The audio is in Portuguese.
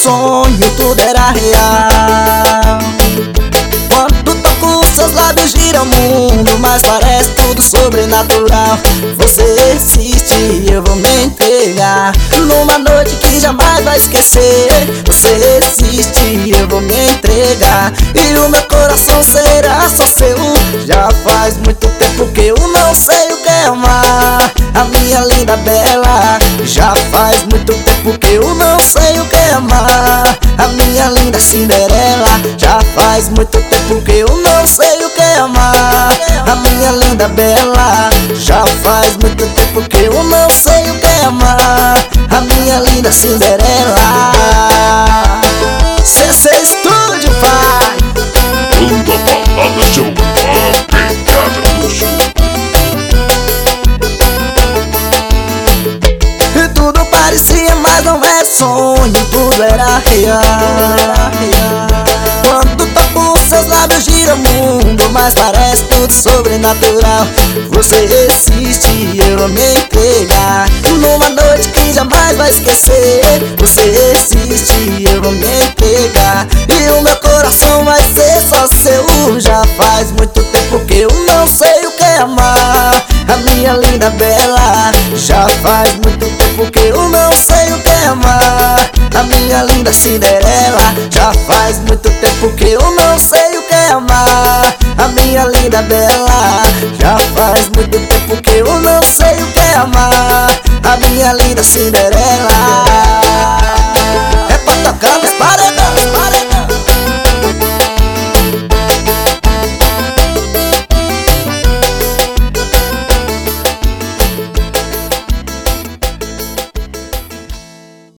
sonho, tudo era real. Quando toco seus lábios gira o mundo, mas parece tudo sobrenatural. Você existe e eu vou me entregar numa noite que jamais vai esquecer. Você existe e eu vou me entregar, e o meu coração será só seu. Já faz muito tempo que eu não sei o que é amar, a minha linda bela. Já faz muito tempo que eu não sei o que é amar, a minha linda Cinderela. Já faz muito tempo que eu não sei o que é amar, a minha linda bela. Já faz muito tempo que eu não sei o que é amar, a minha linda Cinderela. CC Studio, pai. Banda Balada Show, a pegada do show. E tudo parecia, mas não é sonho, tudo era real. Quando toco seus lábios gira o mundo, mas parece tudo sobrenatural. Você existe e eu vou me entregar numa noite que jamais vai esquecer. Você existe e eu vou me entregar, e o meu coração vai ser só seu. Já faz muito tempo que eu não sei o que é amar, a minha linda bela. Já faz muito tempo que eu não sei o que é amar, a minha linda Cinderela. Já faz muito tempo que eu não sei o que é amar, a minha linda bela. Já faz muito tempo que eu não sei o que é amar, a minha linda Cinderela.